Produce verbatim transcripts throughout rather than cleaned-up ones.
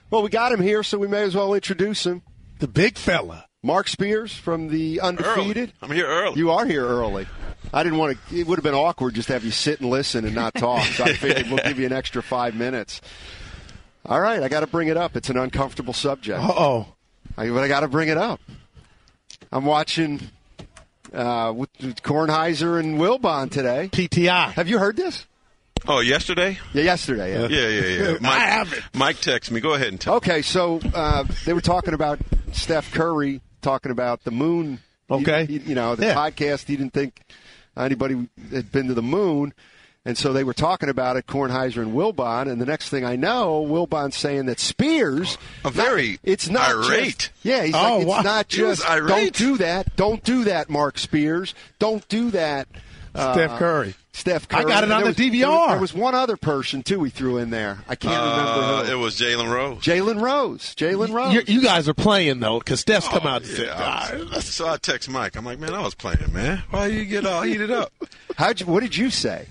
Well, we got him here, so we may as well introduce him. The big fella. Mark Spears from the Undefeated. Early. I'm here early. You are here early. I didn't want to – it would have been awkward just to have you sit and listen and not talk, so I figured we'll give you an extra five minutes. All right, I got to bring it up. It's an uncomfortable subject. Uh-oh. I, but I got to bring it up. I'm watching uh, with, with Kornheiser and Wilbon today. P T I. Have you heard this? Oh, yesterday? Yeah, yesterday. Yeah, yeah, yeah. yeah. Mike, I haven't. Mike texted me. Go ahead and tell Okay, so uh, they were talking about Steph Curry, talking about the moon. Okay. He, he, you know, the yeah. podcast, he didn't think anybody had been to the moon. And so they were talking about it, Kornheiser and Wilbon, and the next thing I know, Wilbon's saying that Spears, A very not, it's not irate. Just, yeah, he's Oh, like, it's wow. not He was just irate. don't do that, don't do that, Mark Spears, don't do that, uh, Steph Curry. Steph Curry. I got it And on there the was, D V R. There was, there was one other person too he threw in there. I can't Uh, remember who. it was Jalen Rose. Jalen Rose. Jalen Rose. You, you guys are playing, though, because Steph's come out and said, Yeah, I "God." was- so I text Mike. I'm like, man, I was playing, man. Why you get all heated up? How'd you, what did you say?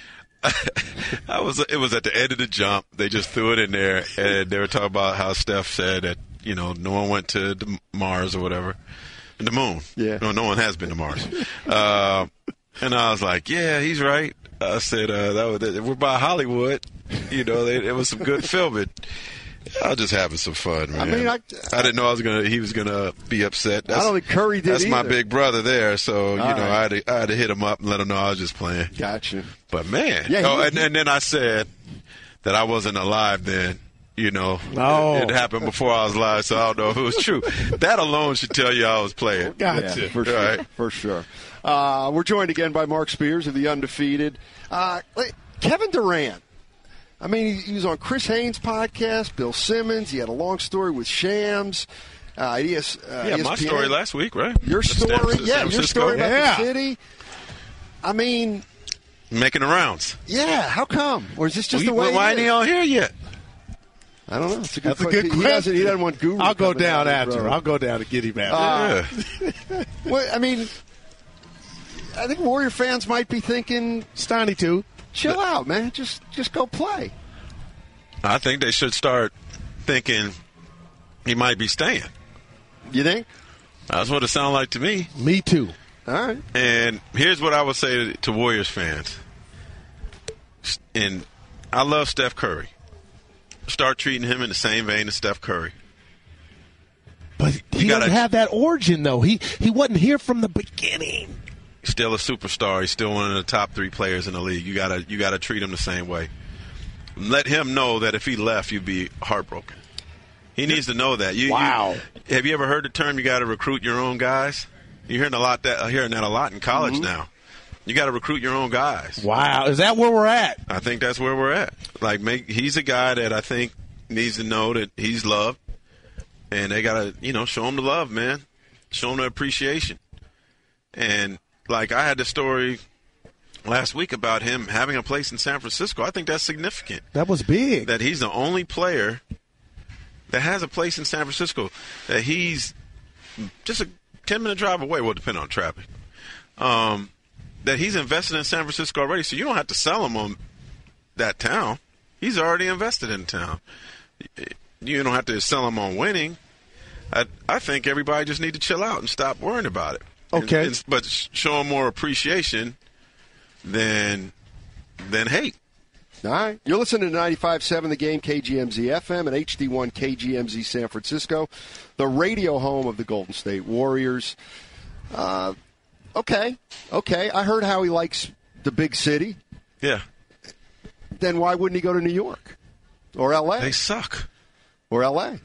I was. It was at the end of the jump. They just threw it in there, and they were talking about how Steph said that you know no one went to the Mars or whatever, the moon. Yeah. No, no one has been to Mars. uh, and I was like, yeah, he's right. I said uh, that was, we're by Hollywood. You know, they, it was some good filming. I was just having some fun, man. I mean, I- I didn't know I was gonna. He was gonna be upset. That's, I don't think Curry did That's my either. big brother there, so you All know right. I had to, I had to hit him up and let him know I was just playing. Gotcha. But man, Yeah, he- oh, and, and then I said that I wasn't alive then. You know, Oh. it, it happened before I was alive, so I don't know if it was true. That alone should tell you I was playing. Gotcha. Yeah, for sure. Right. For sure. Uh, we're joined again by Mark Spears of the Undefeated. Uh, Kevin Durant. I mean, he, he was on Chris Haynes' podcast, Bill Simmons. He had a long story with Shams. Uh, E S, uh, Yeah, my E S P N. story last week, right? Your The story, San- San yeah, your Francisco. story about Yeah. the city. I mean, Making the rounds. yeah, how come? Or is this just Well, the way you- why it ain't he is? on here yet? I don't know. It's a good, That's a que- good he question. Doesn't, he doesn't want Guru. I'll go coming down his after. road. I'll go down to get him after. Uh, yeah. Well, I mean, I think Warrior fans might be thinking, Steiny, too. chill out, man. Just just go play. I think they should start thinking he might be staying. You think? That's what it sounded like to me. Me, too. All right. And here's what I would say to, to Warriors fans. And I love Steph Curry. Start treating him in the same vein as Steph Curry. But he gotta- doesn't have that origin, though. He he wasn't here from the beginning. He's still a superstar. He's still one of the top three players in the league. You gotta you gotta treat him the same way. Let him know that if he left, you'd be heartbroken. He needs to know that. You, Wow. You, have you ever heard the term "you got to recruit your own guys"? You're hearing a lot that hearing that a lot in college Mm-hmm. now. You got to recruit your own guys. Wow. Is that where we're at? I think that's where we're at. Like, make he's a guy that I think needs to know that he's loved, and they gotta, you know, show him the love, man. Show him the appreciation. And like I had the story last week about him having a place in San Francisco. I think that's significant. That was big. That he's the only player that has a place in San Francisco. That he's just a ten minute drive away. Well, depending on traffic. Um, that he's invested in San Francisco already, so you don't have to sell him on that town. He's already invested in town. You don't have to sell him on winning. I I think everybody just need to chill out and stop worrying about it. Okay. And, and, but show him more appreciation than than hate. All right. You're listening to ninety-five point seven The Game, K G M Z F M, and H D one K G M Z San Francisco, the radio home of the Golden State Warriors. Uh, okay. Okay. I heard how he likes the big city. Yeah. Then why wouldn't he go to New York or L A? They suck. Or L A?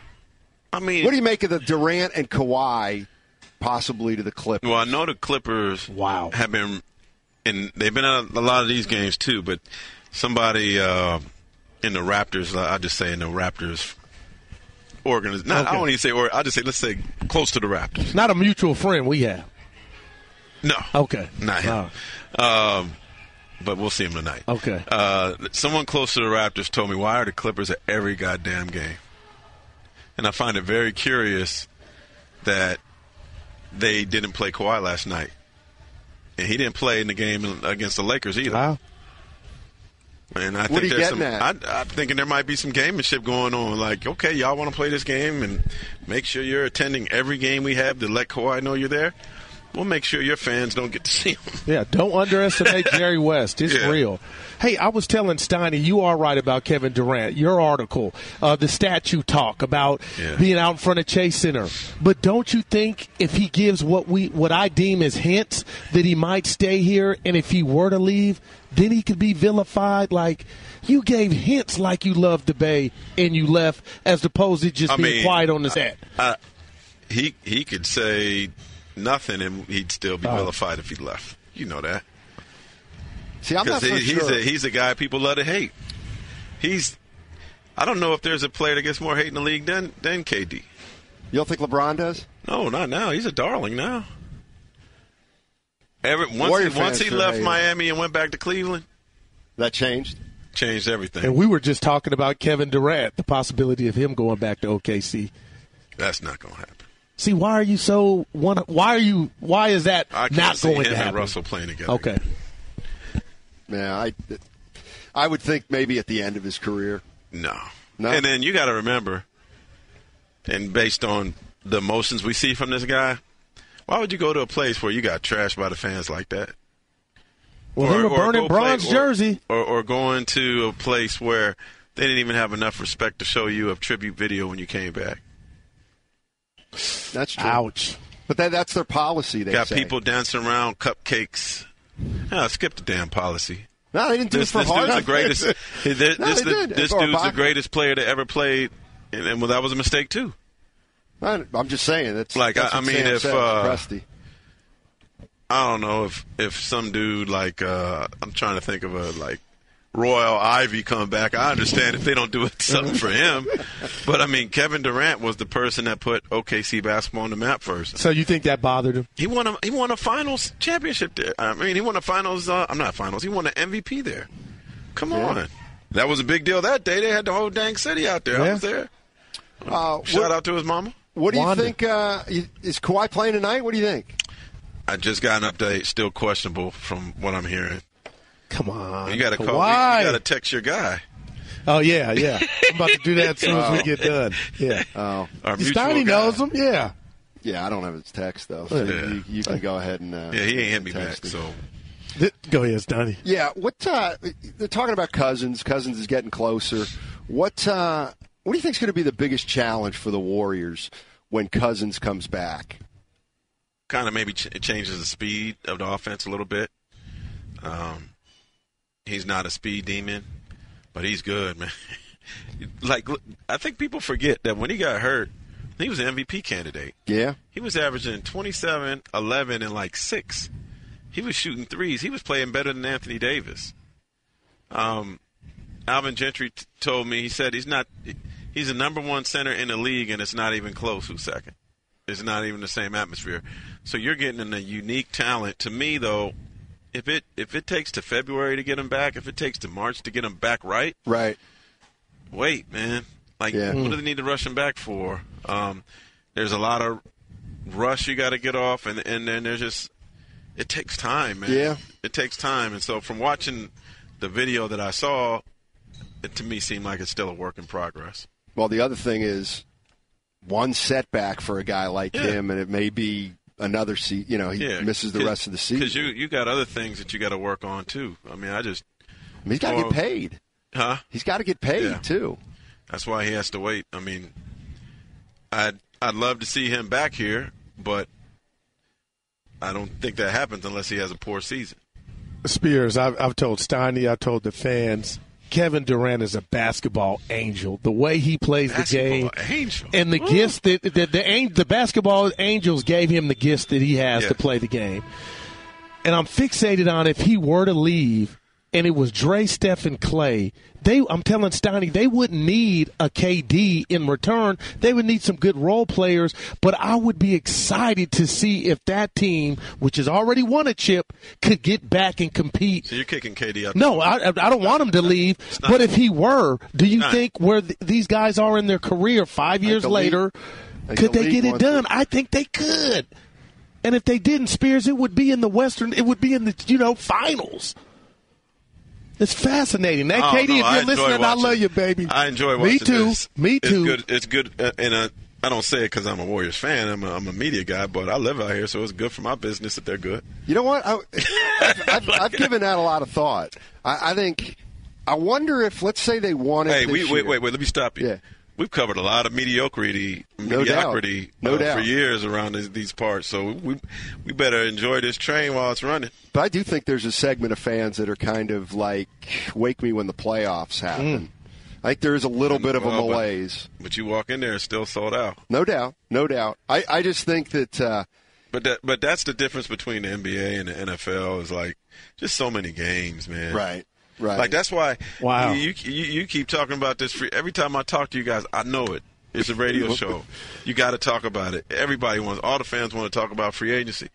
I mean, What do you make of the Durant and Kawhi possibly to the Clippers? well, I know the Clippers Wow. have been, and they've been at a lot of these games too, but somebody uh, in the Raptors, I just say in the Raptors organization, not, I Okay. don't even say, or I just say, let's say close to the Raptors. Not a mutual friend we have. No. Okay. Not him. Um, but we'll see him tonight. Okay. Uh, someone close to the Raptors told me, why are the Clippers at every goddamn game? And I find it very curious that they didn't play Kawhi last night. And he didn't play in the game against the Lakers either. Wow. And I What think are you there's getting some, at? I, I'm thinking there might be some gamemanship going on. Like, okay, y'all want to play this game and make sure you're attending every game we have to let Kawhi know you're there. We'll make sure your fans don't get to see him. Yeah, don't underestimate Jerry West. It's Yeah. real. Hey, I was telling Steiny, you are right about Kevin Durant. Your article, uh, the statue talk about Yeah. being out in front of Chase Center. But don't you think if he gives what we what I deem as hints that he might stay here, and if he were to leave, then he could be vilified? Like, you gave hints like you loved the Bay and you left, as opposed to just I being mean, quiet on the set. Uh, he he could say nothing and he'd still be Oh. vilified if he left. You know that. See, I'm not Because so he, he's sure. a he's a guy people love to hate. He's I don't know if there's a player that gets more hate in the league than than K D. You don't think LeBron does? No, not now. He's a darling now. Every once Warrior he, once fans he sure left hate him. Miami and went back to Cleveland, That changed. changed everything. And we were just talking about Kevin Durant, the possibility of him going back to O K C. That's not going to happen. See, why are you so one? Why are you? Why is that I can't not see going him to and happen? Russell playing together. Okay. Yeah, I, I would think maybe at the end of his career. No. No? And then you got to remember, and based on the emotions we see from this guy, why would you go to a place where you got trashed by the fans like that? Well, they were burning go play- Bron's or- jersey. Or, or going to a place where they didn't even have enough respect to show you a tribute video when you came back. That's true. Ouch. But that, that's their policy, they Got say. people dancing around cupcakes. Ah, skip the damn policy. No, they didn't do This, it for this hard. dude's the greatest. this No, this, they did. this For dude's the Ibaka. greatest player that ever played, and, and well, that was a mistake too. I- I'm just saying. That's, Like, that's I- what I mean, Sam if, says, uh, Presti. I don't know if if some dude like uh, I'm trying to think of a like Royal Ivy come back. I understand if they don't do it something for him, but I mean Kevin Durant was the person that put O K C basketball on the map first. So you think that bothered him? He won a he won a finals championship there. I mean he won a finals. Uh, I'm not finals. He won an M V P there. Come Yeah. on, that was a big deal that day. They had the whole dang city out there. I Yeah. was there. Uh, Shout what, out to his mama. what do you Wanda. think? Uh, is Kawhi playing tonight? What do you think? I just got an update. Still questionable from what I'm hearing. Come on. You got to call. Kawhi. You got to text your guy. Oh, yeah, yeah. I'm about to do that as soon as we get done. Yeah. Oh, Our mutual Steiny guy. knows him. Yeah. yeah. I don't have his text though. So Yeah. you, you can go ahead and. Uh, Yeah, he ain't hit me text back. him. So Th- Go ahead, Steiny. Yeah, what uh, they're talking about Cousins. Cousins is getting closer. What uh, what do you think is going to be the biggest challenge for the Warriors when Cousins comes back? kind of maybe ch- it changes the speed of the offense a little bit. Um, he's not a speed demon, but he's good, man. Like, look, I think people forget that when he got hurt, he was an M V P candidate. Yeah, He was averaging twenty-seven, eleven, and like six. He was shooting threes. He was playing better than Anthony Davis. Um, Alvin Gentry t- told me, he said he's not, he's a number one center in the league, and it's not even close who's second. It's not even the same atmosphere. So you're getting a unique talent. To me, though, if it if it takes to February to get him back, if it takes to March to get him back right, right. wait, man. Like, Yeah. what do they need to rush him back for? Um, there's a lot of rush you got to get off, and and then there's just it takes time, man. Yeah. It takes time, and so from watching the video that I saw, it to me seemed like it's still a work in progress. Well, the other thing is one setback for a guy like Yeah. him, and it may be another season. You know, he Yeah, misses the rest of the season. because you you got other things that you got to work on too. I mean, I just I mean, he's got to well, get paid. huh. He's got to get paid Yeah. too. That's why he has to wait. I mean, I'd I'd love to see him back here, but I don't think that happens unless he has a poor season. Spears, I've, I've told Steiny, I've told the fans, Kevin Durant is a basketball angel. The way he plays the game, Basketball angel. and the Ooh. gifts that the, the, the the basketball angels gave him the gifts that he has Yeah. to play the game. And I'm fixated on if he were to leave, and it was Dre, Steph, and Clay. They, I'm telling Steiny, they wouldn't need a K D in return. They would need some good role players. But I would be excited to see if that team, which has already won a chip, could get back and compete. So you're kicking K D out. No, I, I don't want him to leave. not- But if he were, do you Not- think where th- these guys are in their career five years the league- later, think could the they league get it wants done? it. I think they could. And if they didn't, Spears, it would be in the Western. It would be in the you know finals. It's fascinating. That Oh, K D, no, if you're I enjoy listening, I watching love it. you, baby. I enjoy watching Me too. this. Me too. It's good. It's good. Uh, and uh, I don't say it because I'm a Warriors fan. I'm a, I'm a media guy, but I live out here, so it's good for my business that they're good. You know what? I, I've, I've given that a lot of thought. I, I think. I wonder if, let's say, they wanted. Hey, this we, wait, year. wait, wait. Let me stop you. Yeah. We've covered a lot of mediocrity, No mediocrity doubt. No uh, doubt. for years around these, these parts. So we we better enjoy this train while it's running. But I do think there's a segment of fans that are kind of like, wake me when the playoffs happen. Mm. I think there is a little bit of a Well, but- malaise. But you walk in there, it's still sold out. No doubt. No doubt. I, I just think that. Uh, But that, but that's the difference between the N B A and the N F L is like just so many games, man. right. Right. Like that's why. Wow. You, you you keep talking about this free. Every time I talk to you guys, I know it. It's a radio show. You got to talk about it. Everybody wants. All the fans want to talk about free agency.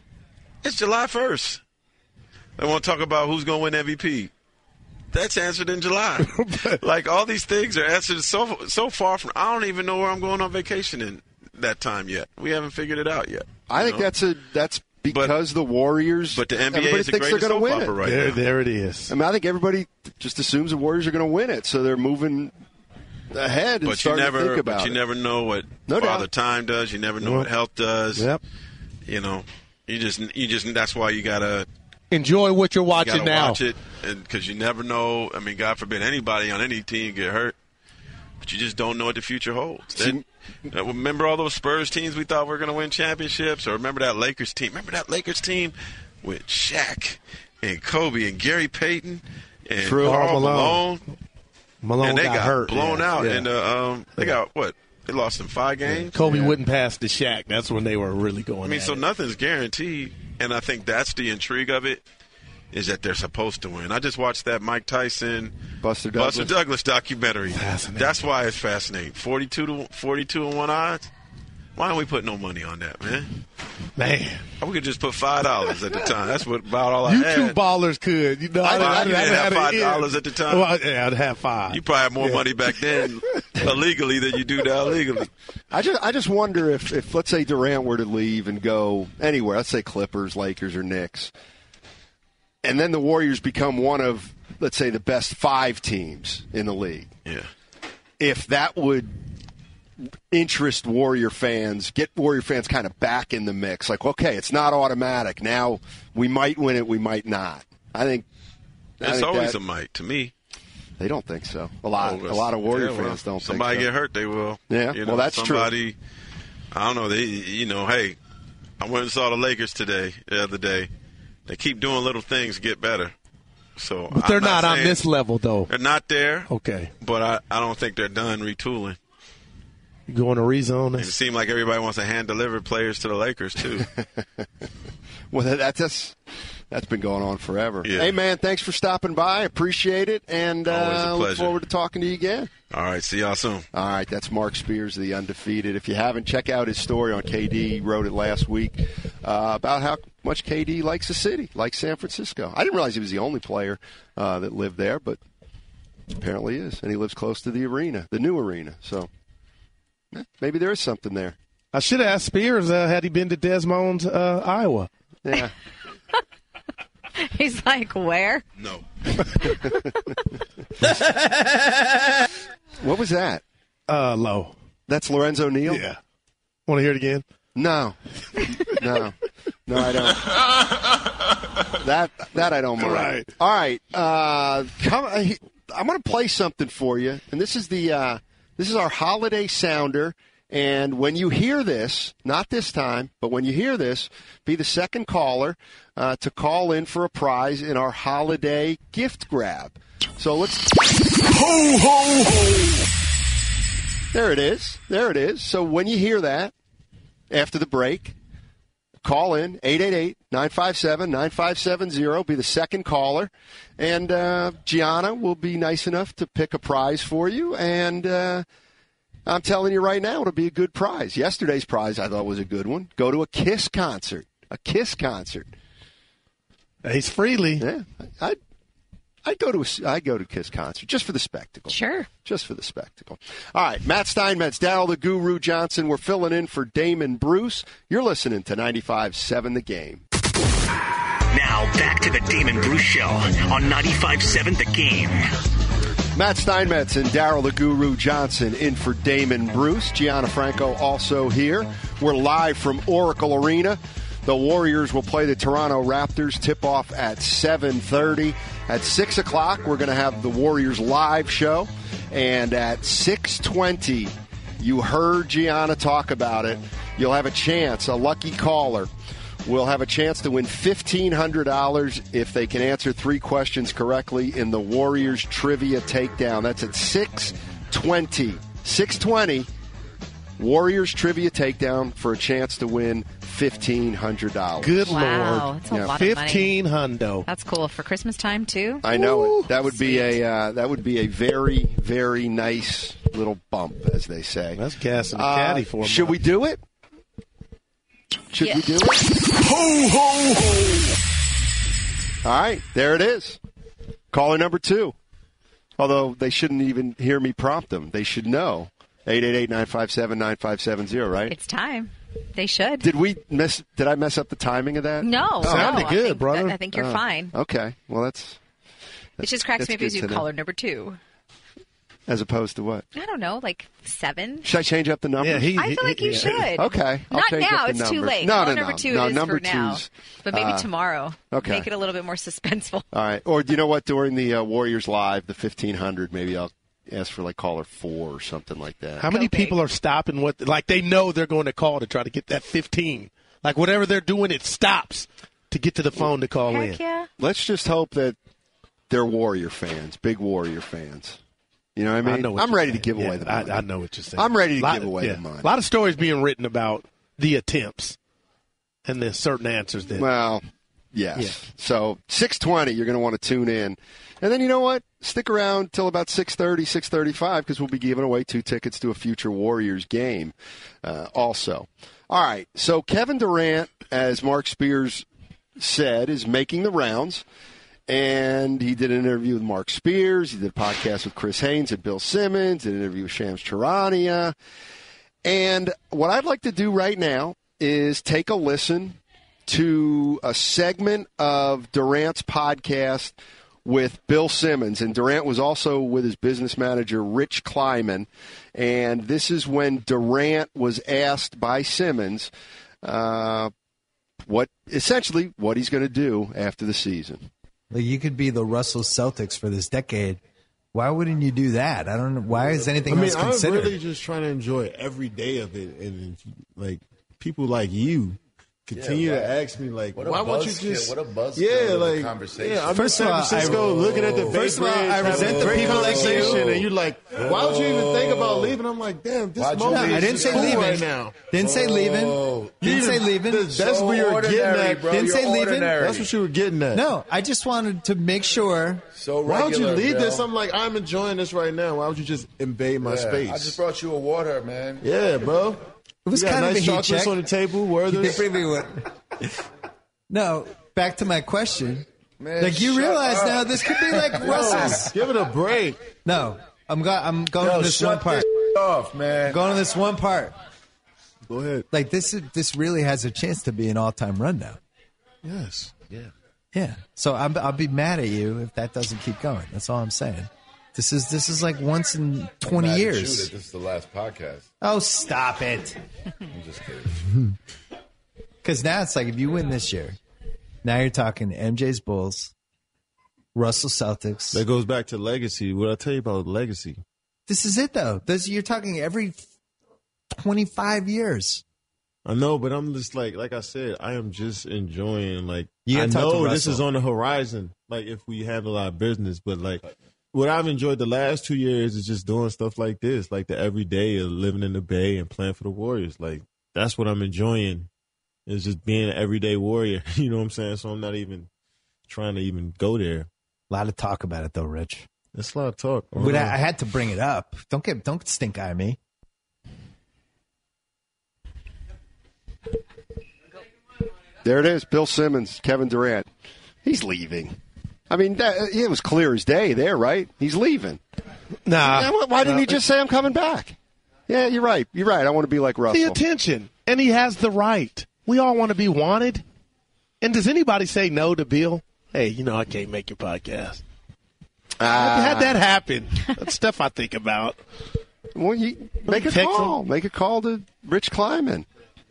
It's July first. They want to talk about who's going to win M V P. That's answered in July. Like all these things are answered so so far from. I don't even know where I'm going on vacation in that time yet. We haven't figured it out yet. I think know? that's a that's because the Warriors. But the N B A everybody is the thinks they're greatest going to soap win opera it. right There, now. there it is. I mean, I think everybody just assumes the Warriors are going to win it, so they're moving ahead and But you starting never, to think about but you it. never know what No Father doubt. Time does. You never know Yep. what health does. Yep. You know, you just, you just. That's why you gotta, Enjoy what you're you watching gotta now. watch it, because you never know. I mean, God forbid anybody on any team get hurt, but you just don't know what the future holds. Then, uh, remember all those Spurs teams we thought were going to win championships, or remember that Lakers team? Remember that Lakers team with Shaq and Kobe and Gary Payton and True. Karl Karl Malone. Malone. Malone And they got, got, hurt. blown yeah. out, Yeah. and uh, um, they got what? They lost in five games. Kobe wouldn't pass the Shaq. That's when they were really going. I mean, at so it. nothing's guaranteed, and I think that's the intrigue of it, is that they're supposed to win. I just watched that Mike Tyson, Buster Douglas. Buster Douglas documentary. Fascinating. That's why it's fascinating. Forty-two to forty-two and one odds. Why don't we put no money on that, man? Man, We could just put five dollars at the time. That's what about all I you had. two ballers could. You know, I- I didn't didn't have it five in. dollars at the time. Well, yeah, I'd have five. You probably have more Yeah. money back then illegally than you do now legally. I just I just wonder if, if let's say Durant were to leave and go anywhere, let's say Clippers, Lakers, or Knicks, and then the Warriors become one of, let's say, the best five teams in the league. Yeah. If that would interest Warrior fans, get Warrior fans kind of back in the mix, like, okay, it's not automatic. Now we might win it, we might not. I think I It's think always that- a might to me. They don't think so. A lot, Oh, a lot of Warrior yeah, well, fans don't Somebody think so. get hurt, they will. Yeah, You well, that's true. somebody, I don't know. They, you know, hey, I went and saw the Lakers today, the other day. They keep doing little things to get better. So, But they're I'm not, on saying this level, though. They're not there. Okay. But I, I don't think they're done retooling. You going to rezone And it this? seems like everybody wants to hand deliver players to the Lakers too. Well, that, that's that's that's been going on forever. Yeah. Hey, man, thanks for stopping by. Appreciate it, and Always a uh, look pleasure. forward to talking to you again. All right, see y'all soon. All right, that's Mark Spears, the undefeated. If you haven't, check out his story on K D. He wrote it last week uh, about how much K D likes the city, likes San Francisco. I didn't realize he was the only player uh, that lived there, but apparently he is, and he lives close to the arena, the new arena. So eh, maybe there is something there. I should have asked Spears uh, had he been to Desmond, uh, Iowa. Yeah. He's like, where? No. What was that? Uh, low. That's Lorenzo Neal? Yeah. Want to hear it again? No, no, no, I don't. That that I don't mind. Right. All right, uh, come. I'm going to play something for you, and this is the uh, this is our holiday sounder. And when you hear this, not this time, but when you hear this, be the second caller uh, to call in for a prize in our holiday gift grab. So let's. Ho, ho, ho! There it is. There it is. So when you hear that, after the break, call in, eight eight eight, nine five seven, nine five seven zero. Be the second caller. And uh, Gianna will be nice enough to pick a prize for you. And uh, I'm telling you right now, it'll be a good prize. Yesterday's prize I thought was a good one. Go to a Kiss concert. A Kiss concert. Ace Frehley. Yeah. I'd, I'd go to a, I'd go to a Kiss concert just for the spectacle. Sure. Just for the spectacle. All right, Matt Steinmetz, Daryl the Guru Johnson. We're filling in for Damon Bruce. You're listening to ninety-five seven The Game. Now, back to the Damon Bruce Show on ninety-five point seven The Game. Matt Steinmetz and Daryl the Guru Johnson in for Damon Bruce. Gianna Franco also here. We're live from Oracle Arena. The Warriors will play the Toronto Raptors. Tip-off at seven thirty. At six o'clock, we're going to have the Warriors live show. And at six twenty, you heard Gianna talk about it. You'll have a chance, a lucky caller will have a chance to win fifteen hundred dollars if they can answer three questions correctly in the Warriors Trivia Takedown. That's at six twenty. six twenty, Warriors Trivia Takedown for a chance to win fifteen hundred dollars. Good wow, Lord. that's a Yeah. lot of money. fifteen hundo. That's cool for Christmas time too. I know Ooh, it. That would be a uh, that would be a very, very nice little bump, as they say. That's gas in the Uh, caddy for him. Should we do it? Should Yeah. we do it? Ho, ho, ho. All right, there it is. Caller number two. Although they shouldn't even hear me prompt them. They should know. eight eight eight, nine five seven, nine five seven zero, right? It's time. They should. Did we miss? Did I mess up the timing of that? no, Sounded no, good, I think, brother. I think you're Oh, fine. Okay. Well, that's It just cracks that's me up as good you to know. caller number two. as opposed to what? I don't know, like seven. Should I change up the number? Yeah, he, I feel like you yeah. should. Okay. I'll Not change now. up the It's too numbers. late. No, Caller no, number no. two no, is number for now. two's, But maybe uh, tomorrow. okay. Make it a little bit more suspenseful. All right. Or do you know what? During the uh, Warriors Live, the fifteen hundred, maybe I'll ask for like caller four or something like that. How many Go big. people are stopping what, like they know they're going to call to try to get that fifteen? Like whatever they're doing, it stops to get to the phone to call in. Heck yeah. Let's just hope that they're Warrior fans, big Warrior fans. You know what I mean? I know what I'm you're ready saying. to give Yeah, away the money. I, I know what you're saying. I'm ready to Lot- give away yeah. the money. A lot of stories being written about the attempts and the certain answers that. Well, yes. Yeah. So six twenty, you're going to want to tune in. And then you know what? Stick around till about six thirty, six thirty-five, because we'll be giving away two tickets to a future Warriors game uh, also. All right. So Kevin Durant, as Mark Spears said, is making the rounds. And he did an interview with Mark Spears. He did a podcast with Chris Haynes and Bill Simmons. Did an interview with Shams Charania. And what I'd like to do right now is take a listen to a segment of Durant's podcast with Bill Simmons. And Durant was also with his business manager, Rich Kleiman. And this is when Durant was asked by Simmons uh, what essentially what he's going to do after the season. Like you could be the Russell Celtics for this decade. Why wouldn't you do that? I don't know. Why is anything I mean, else I'm considered? really just trying to enjoy every day of it, and like people like you continue Yeah, to right. ask me like, What a why won't you buzzkill- just what a buzzkill yeah, of a like conversation. yeah, I'm First in of San all, I- Francisco looking at the Bay First of all, Bridge, I having resent a the great people like conversation, you. and you're like, why would you even think about leaving? I'm like, damn, this Why'd you moment leave? I is didn't just say cool leaving. right now. Didn't say leaving. Oh. Didn't say leaving. That's So what you were getting ordinary, at. bro. Didn't You're say leaving. ordinary. That's what you were getting at. No, I just wanted to make sure. So Why would you regular, leave bro. this? I'm like, I'm enjoying this right now. Why would you just invade my Yeah, space? I just brought you a water, man. yeah, bro. It was You got kind nice of a heat chocolates check. on the table. You Werther's. think maybe what? No, back to my question. Man, Like you shut realize up. now, this could be like Russell's. Give it a break. No, I'm go- I'm going Yo, to this shut one part. this off, man. I'm going to this one part. Go ahead. Like this, is, this really has a chance to be an all-time run now. Yes. Yeah. So I'm, I'll be mad at you if that doesn't keep going. That's all I'm saying. This is this is like once in twenty Mad at you years. that This is the last podcast. Oh, stop it. I'm just kidding. Because now it's like if you win this year, now you're talking M J's Bulls, Russell Celtics. That goes back to legacy. What I tell you about legacy? This is it though. This you're talking every twenty-five years. I know, but I'm just like, like I said, I am just enjoying. Like, You I gotta talk to know this Russell. is on the horizon. Like, if we handle our business, but like, what I've enjoyed the last two years is just doing stuff like this, like the everyday of living in the Bay and playing for the Warriors. Like, that's what I'm enjoying. Is just being an everyday Warrior. You know what I'm saying? So I'm not even trying to even go there. A lot of talk about it though, Rich. That's a lot of talk. But I, I had to bring it up. Don't get don't stink eye me. There it is, Bill Simmons, Kevin Durant. He's leaving. I mean, that, it was clear as day there, right? He's leaving. Nah. Yeah, why why didn't Nah. he just say, I'm coming back? Yeah, you're right. You're right. I want to be like The Russell. attention. And he has the right. We all want to be wanted. And does anybody say no to Bill? Hey, you know, I can't make your podcast. Uh, I've had that happen. That's stuff I think about. Well, you make a Text call. him. Make a call to Rich Kleiman.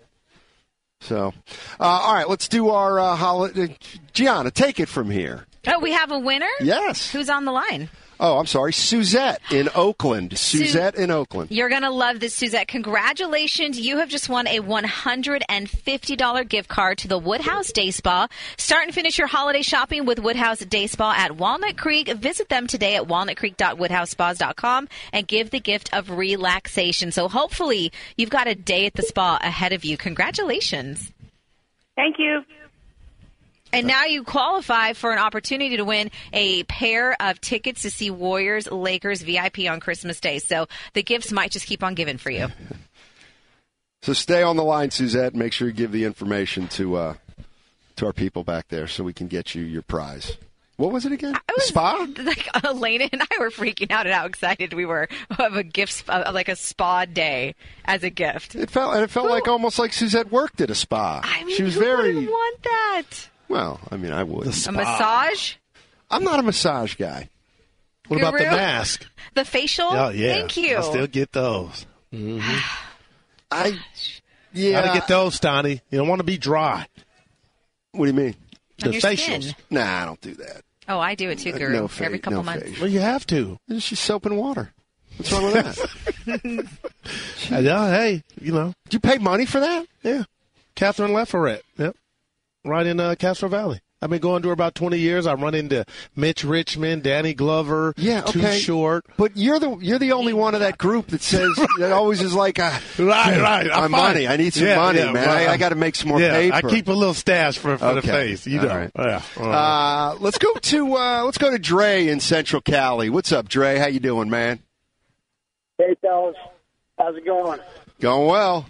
So, uh, all right, let's do our uh, holiday. Gianna, take it from here. Oh, we have a winner? Yes. Who's on the line? Oh, I'm sorry. Suzette in Oakland. Suzette in Oakland. You're going to love this, Suzette. Congratulations. You have just won a one hundred fifty dollars gift card to the Woodhouse Day Spa. Start and finish your holiday shopping with Woodhouse Day Spa at Walnut Creek. Visit them today at walnut creek dot woodhouse spas dot com and give the gift of relaxation. So hopefully you've got a day at the spa ahead of you. Congratulations. Thank you. And now you qualify for an opportunity to win a pair of tickets to see Warriors Lakers V I P on Christmas Day. So the gifts might just keep on giving for you. So stay on the line, Suzette, and make sure you give the information to uh, to our people back there so we can get you your prize. What was it again? I was, spa? Like Elena and I were freaking out at how excited we were of a gift, spa, like a spa day as a gift. It felt and it felt Who? like almost like Suzette worked at a spa. I mean, she was who very wouldn't want that? well. I mean, I would. A massage? I'm not a massage guy. What about the Guru? mask? The facial? Oh, yeah. Thank you. I still get those. Mm-hmm. I yeah. Gotta get those, Stoney. You don't want to be dry. What do you mean? On The your facials. skin. Nah, I don't do that. Oh, I do it too, Guru. No fa- Every couple no months. face. Well, you have to. It's just soap and water. What's wrong with that? Yeah, hey, you know. Did you pay money for that? Yeah. Catherine Lefferette. Yep. Right in uh, Castro Valley. I've been going to her about twenty years. I run into Mitch Richmond, Danny Glover, Yeah, Too okay. Short. But you're the you're the only one of that group that says that always is like, uh, Right, right. my I'm money. fine. I need some Yeah, money, yeah, man. well, I, I got to make some more yeah, paper. I keep a little stash for, for the Okay. face. You All know. right. Yeah. Uh, Uh, let's go to uh, let's go to Dre in Central Cali. What's up, Dre? How you doing, man? Hey, fellas. How's it going? Going well.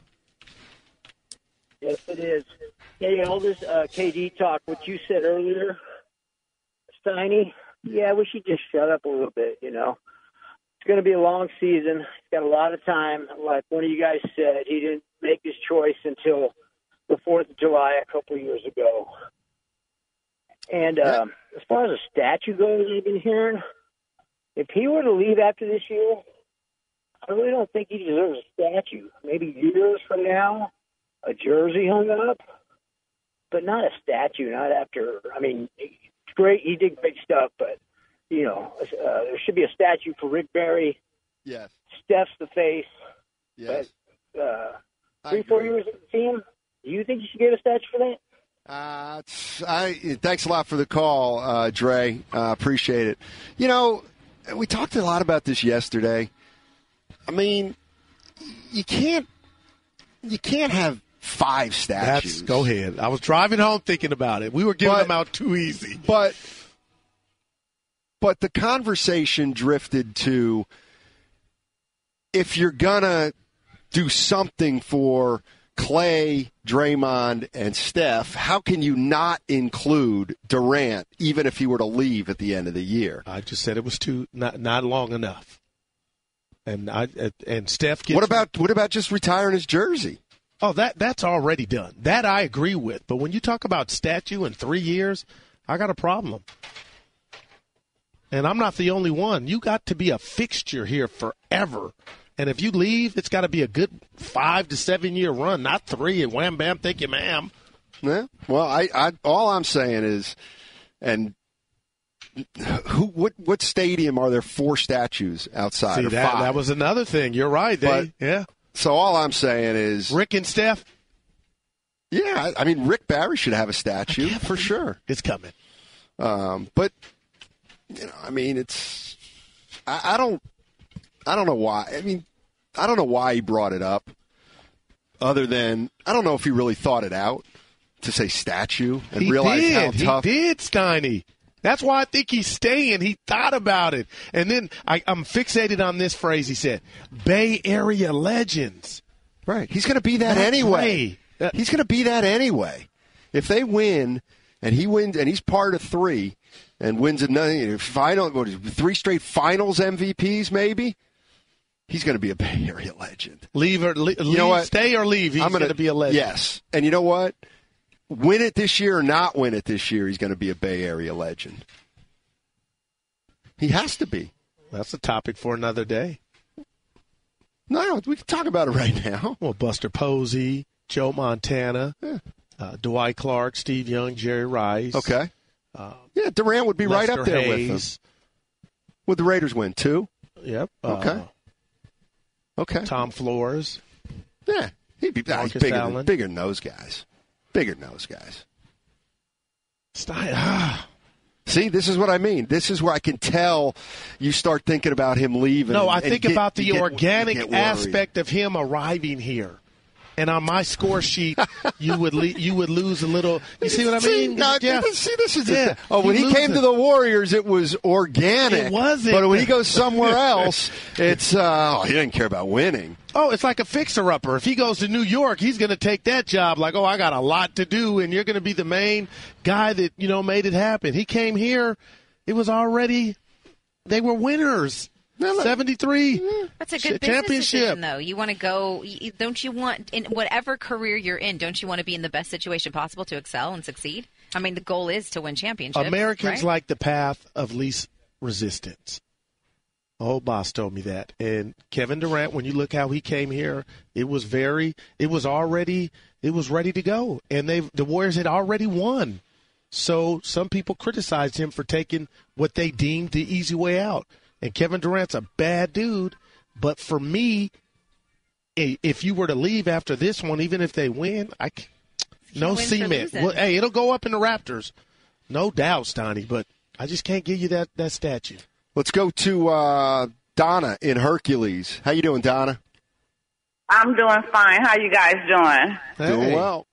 Yes, it is. Hey, all this uh, K D talk, what you said earlier, Steiny, yeah, we should just shut up a little bit, you know. It's going to be a long season. He's got a lot of time. Like one of you guys said, he didn't make his choice until the fourth of July a couple of years ago. And um, as far as a statue goes, I've been hearing, if he were to leave after this year, I really don't think he deserves a statue. Maybe years from now, a jersey hung up, but not a statue. Not after. I mean, it's great. He did great stuff, but you know, uh, there should be a statue for Rick Barry. Yes. Steph's the face. Yes. But, uh, I three, four agree. years at the team. Do you think you should get a statue for that? Uh, it's- I, thanks a lot for the call, uh, Dre. Uh, appreciate it. You know, we talked a lot about this yesterday. I mean, you can't you can't have five statues. That's, go ahead. I was driving home thinking about it. We were giving But- them out too easy. But but the conversation drifted to, if you're gonna do something for Clay, Draymond, and Steph, how can you not include Durant, even if he were to leave at the end of the year? I just said it was too not not long enough. And I and Steph gets What about what about just retiring his jersey? Oh, that that's already done. That I agree with. But when you talk about statue in three years, I got a problem. And I'm not the only one. You got to be a fixture here forever. And if you leave, it's got to be a good five to seven year run, not three. And wham, bam, thank you, ma'am. Yeah. Well, I, I all I'm saying is, and who what what stadium are there four statues outside? See, or that five? that was another thing. You're right. They, But- yeah. So all I'm saying is, Rick and Steph, yeah, I I mean Rick Barry should have a statue for sure. it's coming. Um, but you know, I mean, it's I, I don't I don't know why. I mean, I don't know why he brought it up. Other than I don't know if he really thought it out to say statue and He realize did. how tough. He did, Steiny. That's why I think he's staying. He thought about it. And then I, I'm fixated on this phrase he said, Bay Area legends. Right. He's going to be that That's anyway. right. He's going to be that anyway. If they win and he wins and he's part of three and wins another final, what is it, three straight finals M V Ps maybe, he's going to be a Bay Area legend. Leave or leave, You know what? stay or leave. He's I'm going to be a legend. Yes. And you know what? win it this year or not win it this year, he's going to be a Bay Area legend. He has to be. That's a topic for another day. No, we can talk about it right now. Well, Buster Posey, Joe Montana, yeah. uh, Dwight Clark, Steve Young, Jerry Rice. Okay. Uh, yeah, Durant would be Lester right up there Hayes. with him. Would the Raiders win, two? Yep. Okay. Uh, okay. Tom Flores. Yeah. He'd be nah, he's Marcus bigger, Allen. than, bigger than those guys. Bigger than those guys. Stein, ah. See, this is what I mean. This is where I can tell you start thinking about him leaving. No, I and think get, about the get, organic aspect of him arriving here. And on my score sheet, you would le- you would lose a little. You see what I mean? See, no, yeah. see this is yeah. the, oh, when You he came lose to it. the Warriors, it was organic. It wasn't. But when he goes somewhere else, it's uh, oh, he didn't care about winning. Oh, it's like a fixer-upper. If he goes to New York, he's going to take that job like, oh, I got a lot to do, and you're going to be the main guy that, you know, made it happen. He came here, it was already, they were winners. seventy-three That's a good business championship. decision, though. You want to go, you- don't you want, in whatever career you're in, don't you want to be in the best situation possible to excel and succeed? I mean, the goal is to win championships. Americans right? like the path of least resistance. Old boss told me that. And Kevin Durant, when you look how he came here, it was very, it was already, it was ready to go. And they, the Warriors had already won. So some people criticized him for taking what they deemed the easy way out. And Kevin Durant's a bad dude. But for me, i- if you were to leave after this one, even if they win, I c- no win for cement. losing. Well, hey, it'll go up in the Raptors. No doubt, Stoney. But I just can't give you that, that statue. Let's go to uh, Donna in Hercules. How you doing, Donna? I'm doing fine. How you guys doing? Doing well.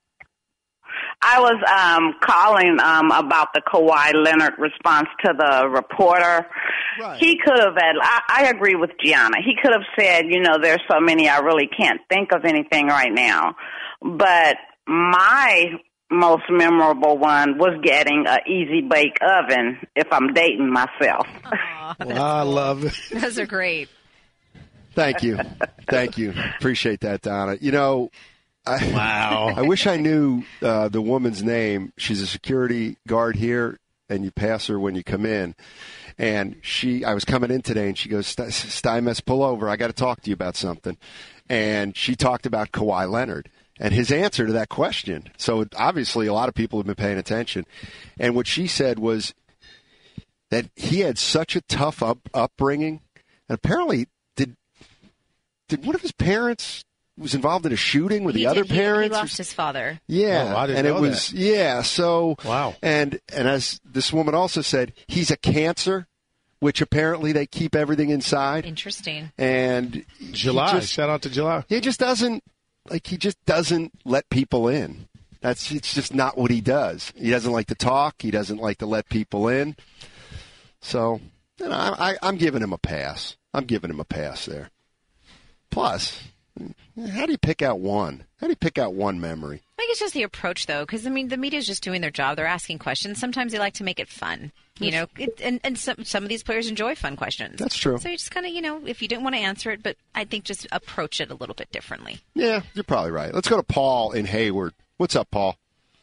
I was um, calling um, about the Kawhi Leonard response to the reporter. Right. He could have, I, I agree with Gianna. He could have said, you know, there's so many, I really can't think of anything right now. But my most memorable one was getting an easy bake oven if I'm dating myself. Aw, that's Well, I cool. love it. Those are great. Thank you. Thank you. Appreciate that, Donna. You know, I, Wow. I wish I knew uh, the woman's name. She's a security guard here, and you pass her when you come in. And she, I was coming in today, and she goes, Steinmetz, pull over. I got to talk to you about something. And she talked about Kawhi Leonard and his answer to that question. So obviously a lot of people have been paying attention. And what she said was that he had such a tough up, upbringing. And apparently, did did one of his parents was involved in a shooting with He the other did. He- parents? He, lost his father. Yeah, Oh, I didn't and it know was that. yeah. So Wow. and and as this woman also said, he's a cancer, which apparently they keep everything inside. Interesting. And July. he just, Shout out to July. he just doesn't like he just doesn't let people in. That's it's just not what he does. He doesn't like to talk. He doesn't like to let people in. So you know, I, I, I'm giving him a pass. I'm giving him a pass there. Plus, how do you pick out one? How do you pick out one memory? I think it's just the approach, though, because, I mean, the media's just doing their job. They're asking questions. Sometimes they like to make it fun, you know, it, and, and some, some of these players enjoy fun questions. That's true. So you just kind of, you know, if you didn't want to answer it, but I think just approach it a little bit differently. Yeah, you're probably right. Let's go to Paul in Hayward. What's up, Paul?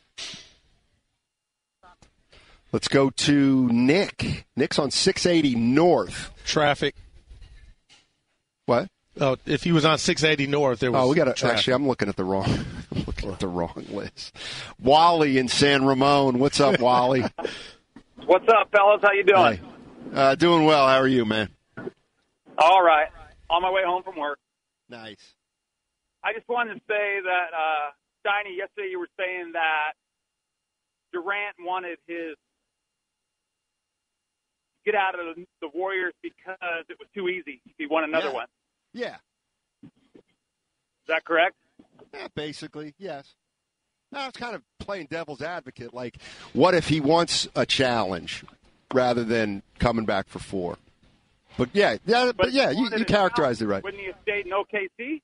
Let's go to Nick. Nick's on six eighty North. Traffic. What? Oh, if he was on six eighty North, there was Oh, we got to traffic. actually. I'm looking at the wrong. I'm looking at the wrong list. Wally in San Ramon. What's up, Wally? What's up, fellas? How you doing? Hey. Uh, doing well. How are you, man? All right. On my way home from work. Nice. I just wanted to say that, uh, Steiny, yesterday you were saying that Durant wanted his get out of the Warriors because it was too easy. He won another Yeah. one. Yeah. Is that correct? Yeah, basically, yes. No, it's kind of playing devil's advocate. Like, what if he wants a challenge rather than coming back for four? But yeah, yeah, but, yeah, he you, wanted you a characterized it right. challenge. Wouldn't he have stayed in O K C?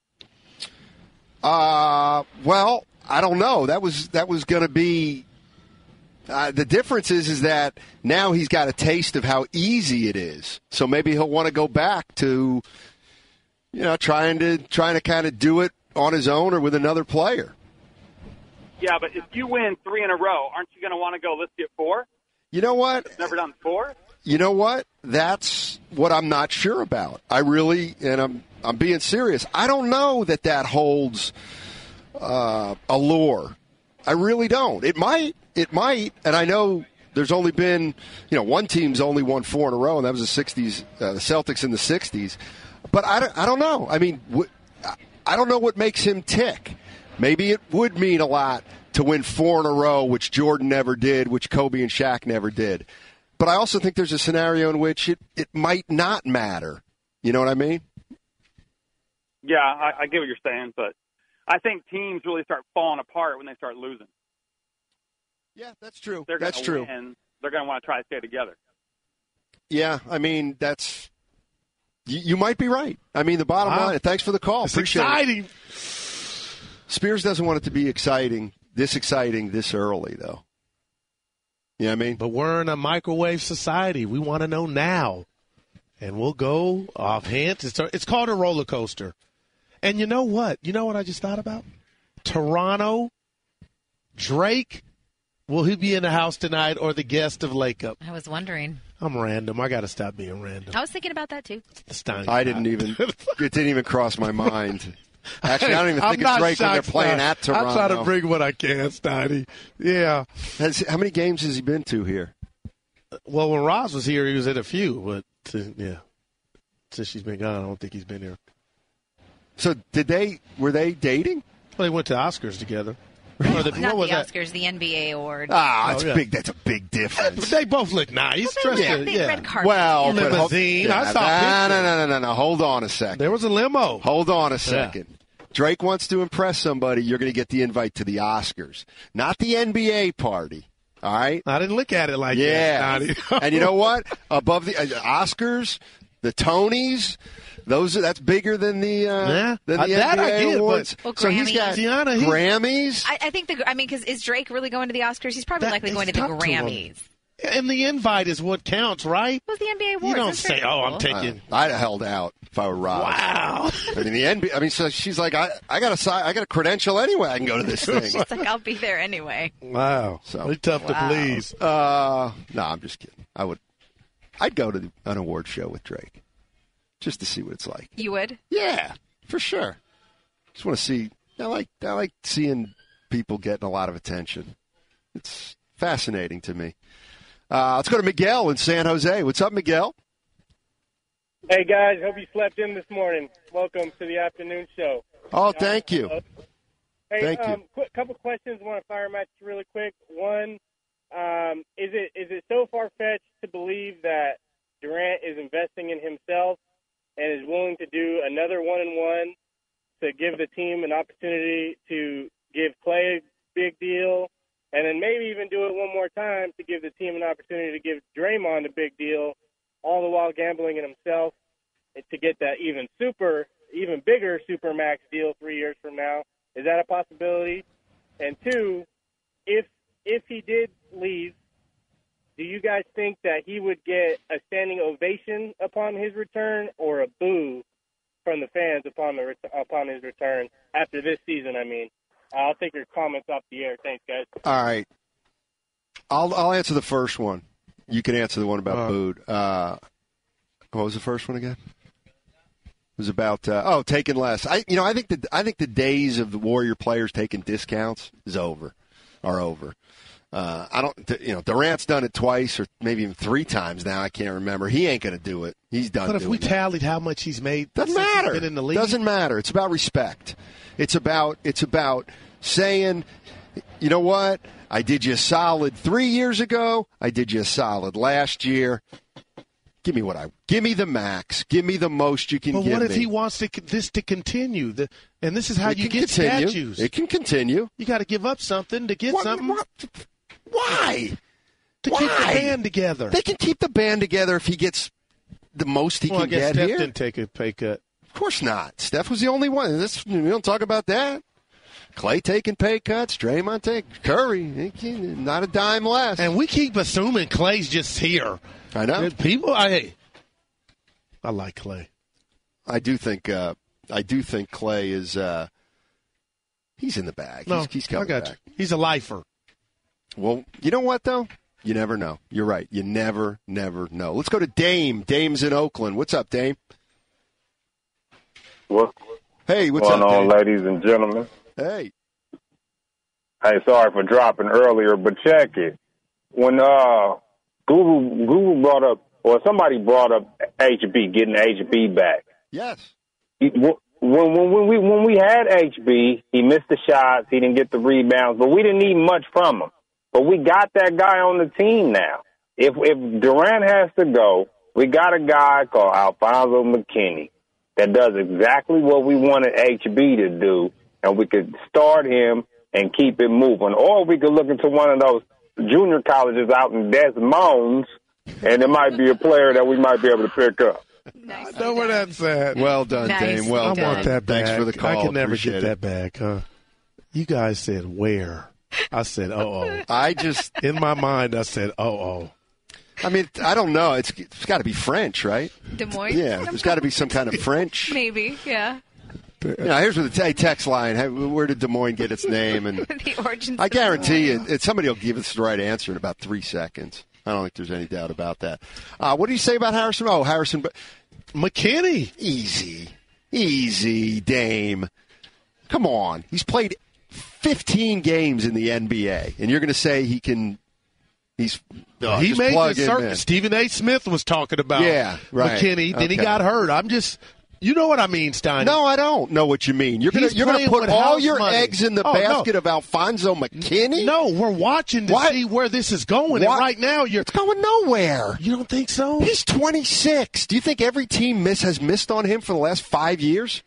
Uh, well, I don't know. That was that was going to be. Uh, the difference is, is that now he's got a taste of how easy it is. So maybe he'll want to go back to, you know, trying to trying to kind of do it on his own or with another player. Yeah, but if you win three in a row, aren't you going to want to go, let's get four? You know what? It's never done four? You know what? That's what I'm not sure about. I really, and I'm I'm being serious. I don't know that that holds uh, allure. I really don't. It might. It might. And I know there's only been, you know, one team's only won four in a row, and that was the sixties, uh, the Celtics in the sixties. But I don't, I don't know. I mean, wh- I don't know what makes him tick. Maybe it would mean a lot to win four in a row, which Jordan never did, which Kobe and Shaq never did. But I also think there's a scenario in which it, it might not matter. You know what I mean? Yeah, I, I get what you're saying, but I think teams really start falling apart when they start losing. Yeah, that's true. They're that's gonna true. Win, they're going to want to try to stay together. Yeah, I mean, that's you, you might be right. I mean, the bottom wow. line, thanks for the call. It's Appreciate exciting. it. Spears doesn't want it to be exciting, this exciting, this early, though. You know what I mean? But we're in a microwave society. We want to know now. And we'll go off hint. It's, it's called a roller coaster. And you know what? You know what I just thought about? Toronto, Drake, will he be in the house tonight or the guest of Lake Up? I was wondering. I'm random. I got to stop being random. I was thinking about that, too. Stein I didn't even, it didn't even cross my mind. Actually, I don't even think I'm it's Drake when they're shocked, playing Stein. at Toronto. I'm trying to bring what I can, Steiny. Yeah. Has, how many games has he been to here? Well, when Roz was here, he was at a few. But, uh, yeah, since she's been gone, I don't think he's been here. So did they, were they dating? Well, they went to Oscars together. Or the, Not what the was Oscars, that? the N B A award. Ah, Oh, that's yeah. big. That's a big difference. They both look nice. Well, Dressed yeah, in- big yeah. red carpet. Well, but hold- Limousine. yeah, I saw nah, no, pictures. no, no, no, no. Hold on a second. There was a limo. Hold on a second. Drake wants to impress somebody. You're going to get the invite to the Oscars, not the N B A party. All right. I didn't look at it like yeah. that. Yeah. And you know what? Above the uh, Oscars, the Tonys. Those are, that's bigger than the uh, Yeah. than the Uh, that N B A I get, but- awards. Well, so he's Grammys. got Gianna, he's- Grammys. I, I think the. I mean, because is Drake really going to the Oscars? He's probably That likely is going to the tough to him. Grammys. And the invite is what counts, right? It was the N B A awards. You don't That's very say, "Oh, I'm cool. taking." Uh, I'd have held out if I were Rob. Wow. I mean the N B A. I mean, so she's like, I, I got a, si- I got a credential anyway. I can go to this thing. It's like I'll be there anyway. Wow. So- They're tough Wow. to please. Uh, no, I'm just kidding. I would, I'd go to the, an award show with Drake, just to see what it's like. You would? Yeah, for sure. Just want to see. I like, I like seeing people getting a lot of attention. It's fascinating to me. Uh, let's go to Miguel in San Jose. What's up, Miguel? Hey, guys. Hope you slept in this morning. Welcome to the afternoon show. Oh, thank you. Hey, Thank you. um, quick, couple questions. I want to fire them at you really quick. One, um, is it is it so far-fetched to believe that Durant is investing in himself and is willing to do another one-and-one to give the team an opportunity to give Clay a big deal, and then maybe even do it one more time to give the team an opportunity to give Draymond a big deal, all the while gambling in himself to get that even super, even bigger super max deal three years from now? Is that a possibility? And two, if if he did leave, do you guys think that he would get a standing ovation upon his return or a boo from the fans upon the ret- upon his return after this season? I mean, I'll take your comments off the air. Thanks, guys. All right. I'll I'll answer the first one. You can answer the one about Uh, Bood. Uh, what was the first one again? It was about uh, oh taking less. I you know I think the I think the days of the Warrior players taking discounts is over, are over. Uh, I don't you know Durant's done it twice or maybe even three times now. I can't remember. He ain't going to do it. He's done. But if doing we that. tallied how much he's made, Doesn't since he's matter. been in the league, Doesn't matter. It's about respect. It's about it's about saying, you know what? I did you a solid three years ago. I did you a solid last year. Give me what I give me the max. Give me the most you can But give what if me. he wants to, this to continue? The, and this is how It you can get continue. statues. It can continue. You got to give up something to get What- something. what- Why? To keep the Why? band together. They can keep the band together if he gets the most he well, I can guess get Steph here. didn't take a pay cut. Of course not. Steph was the only one. This, we don't talk about that. Clay taking pay cuts. Draymond taking. Curry, he- not a dime less. And we keep assuming Clay's just here. I know. There's people, I, hey, I like Clay. I do think. Uh, I do think Clay is. Uh, He's in the bag. No, he's, he's coming I got back. you. He's a lifer. Well, you know what, though? You never know. You're right. You never, never know. Let's go to Dame. Dame's in Oakland. What's up, Dame? What? Hey, what's going up, on, Dame? ladies and gentlemen? Hey. Hey, sorry for dropping earlier, but check it. When uh, Google Google brought up, or somebody brought up H B, getting H B back. Yes. He, when, when, when, we, when we had H B, he missed the shots, he didn't get the rebounds, but we didn't need much from him. But we got that guy on the team now. If if Durant has to go, we got a guy called Alfonso McKinney that does exactly what we wanted H B to do, and we could start him and keep it moving. Or we could look into one of those junior colleges out in Des Moines, and there might be a player that we might be able to pick up. I know where that's at. Well done, Nice. Dame. Well I done. want that back. Thanks for the call. I can never Appreciate get it. that back, huh? You guys said where? I said, oh, oh. I just, in my mind, I said, oh, oh. I mean, I don't know. It's it's got to be French, right? Des Moines? Yeah, there's got to be some kind of French. Maybe, yeah. You know, here's what the hey, text line. Hey, where did Des Moines get its name? And The origins. I of Des guarantee Moines. you, it, somebody will give us the right answer in about three seconds. I don't think there's any doubt about that. Uh, what do you say about Harrison? Oh, Harrison, but McKinney. Easy, easy, Dame. Come on, he's played fifteen games in the N B A, and you're going to say he can? He's oh, he just made plug the him certain. in. Stephen A. Smith was talking about Yeah, right. McKinney. Then he Okay. got hurt. I'm just, you know what I mean, Stein? No, I don't know what you mean. You're going He's to you're going to playing put with all house your money. eggs in the Oh, no. basket of Alfonso McKinney? No, we're watching to What? see where this is going. What? And right now, you're It's going nowhere. You don't think so? He's twenty-six. Do you think every team miss has missed on him for the last five years?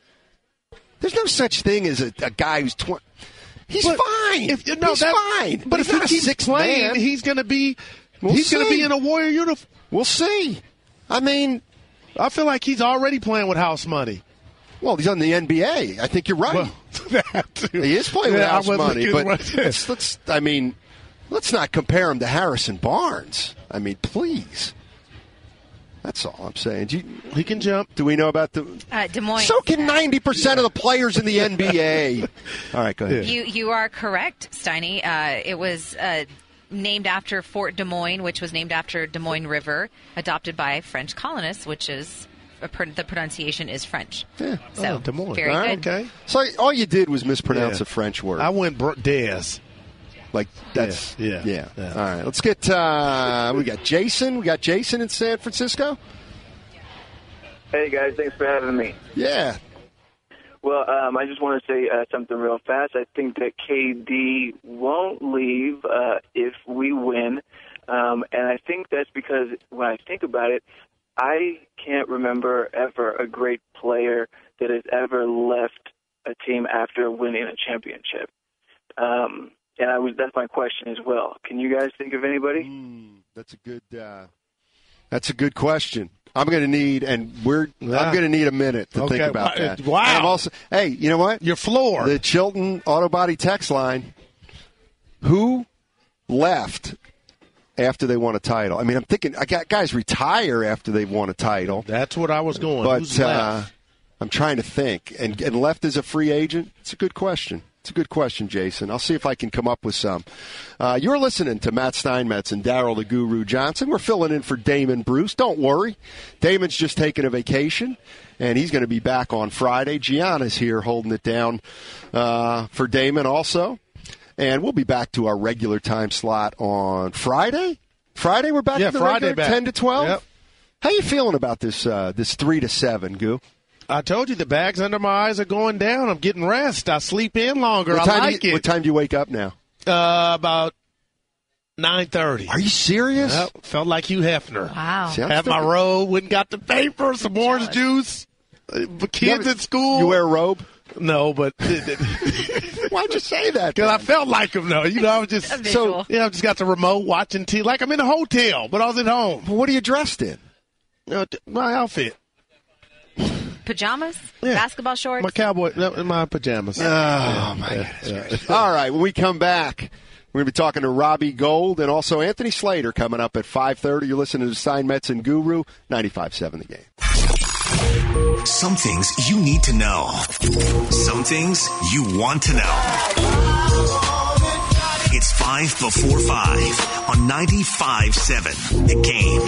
There's no such thing as a, a guy who's twenty. He's But fine. If, no, he's that- fine. But he's if he not a keeps sixth playing, man. he's going to be We'll he's going to see. be in a Warrior uniform. We'll see. I mean, I feel like he's already playing with house money. well, he's on the N B A. I think you're right. Well, that too. He is playing with Yeah, I house wasn't money, getting but what- let's, let's. I mean, let's not compare him to Harrison Barnes. I mean, please. That's all I'm saying. Do you, he can jump. Do we know about the? Uh, Des Moines. So can ninety percent of the players in the N B A. All right, go ahead. You you are correct, Steiny. Uh, it was uh, named after Fort Des Moines, which was named after Des Moines River, adopted by French colonists, which is a pr- the pronunciation is French. Yeah. So Oh, Des Moines. very All good. right. Okay. So all you did was mispronounce Yeah. a French word. I went br- Des. Like that's Yeah, yeah, yeah. yeah. All right, let's get. Uh, we got Jason. We got Jason in San Francisco. Hey guys, thanks for having me. Yeah. Well, um, I just want to say uh, something real fast. I think that K D won't leave uh, if we win, um, and I think that's because when I think about it, I can't remember ever a great player that has ever left a team after winning a championship. Um, and I was that's my question as well. Can you guys think of anybody? Mm, that's a good. Uh, that's a good question. I'm going to need, and we're. Yeah. I'm going to need a minute to Okay. think about Wow. that. Wow. And I'm also, hey, you know what? Your floor. The Chilton Auto Body text line. Who left after they won a title? I mean, I'm thinking I got guys retire after they won a title. That's what I was going. But Who's uh, left? I'm trying to think. And, and left as a free agent? It's a good question. It's a good question, Jason. I'll see if I can come up with some. Uh, you're listening to Matt Steinmetz and Daryl the Guru Johnson. We're filling in for Damon Bruce. Don't worry. Damon's just taking a vacation, and he's going to be back on Friday. Gianna's here holding it down uh, for Damon also. And we'll be back to our regular time slot on Friday. Friday, we're back Yeah, to the Friday regular back. ten to twelve? Yep. How you feeling about this uh, this three to seven, Goo? I told you the bags under my eyes are going down. I'm getting rest. I sleep in longer. What I time, like do you, it. what time do you wake up now? Uh, about nine thirty. Are you serious? Yep. Felt like Hugh Hefner. Wow. See, I'm Had my still- robe, went and got the paper, some orange juice. Uh, kids You at school. You wear a robe? No, but Why'd you say that? because I then? felt like him, though. You know, I was just A visual. yeah, I just got the remote watching T V, like I'm in a hotel, but I was at home. Well, what are you dressed in? Uh, t- my outfit, Pajamas, Yeah. basketball shorts. my cowboy, no, my pajamas. Oh, my goodness. All right, when we come back, we're going to be talking to Robbie Gold and also Anthony Slater coming up at five thirty. You're listening to Steinmetz and Guru, ninety-five seven The Game. Some things you need to know. Some things you want to know. It's five before five on ninety-five point seven The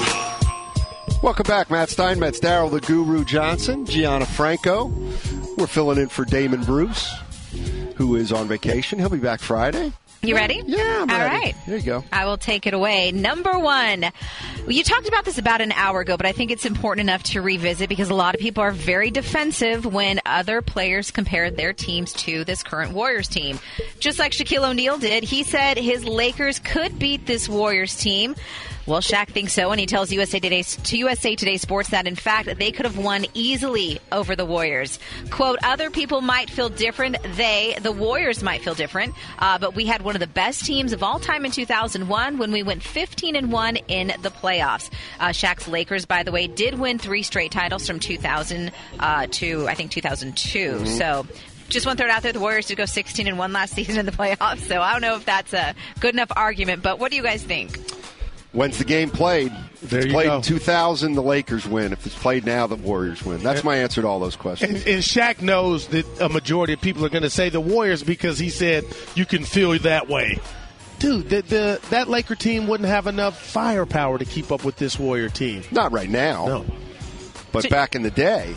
Game. Welcome back, Matt Steinmetz, Daryl the Guru Johnson, Gianna Franco. We're filling in for Damon Bruce, who is on vacation. He'll be back Friday. You ready? Yeah, I'm All ready. right. There you go. I will take it away. Number one. You talked about this about an hour ago, but I think it's important enough to revisit because a lot of people are very defensive when other players compare their teams to this current Warriors team. Just like Shaquille O'Neal did, he said his Lakers could beat this Warriors team. Well, Shaq thinks so, and he tells U S A Today, to U S A Today Sports that, in fact, they could have won easily over the Warriors. Quote, other people might feel different. They, the Warriors, might feel different. Uh, but we had one of the best teams of all time in two thousand one when we went fifteen and one in the playoffs. Uh, Shaq's Lakers, by the way, did win three straight titles from two thousand uh, to, I think, two thousand two. Mm-hmm. So just want to throw it out there. The Warriors did go sixteen and one last season in the playoffs. So I don't know if that's a good enough argument. But what do you guys think? When's the game played? If There it's you played go. in two thousand, the Lakers win. If it's played now, the Warriors win. That's my answer to all those questions. And, and Shaq knows that a majority of people are going to say the Warriors because he said you can feel that way. Dude, the, the, that Laker team wouldn't have enough firepower to keep up with this Warrior team. Not right now. No. But So- back in the day.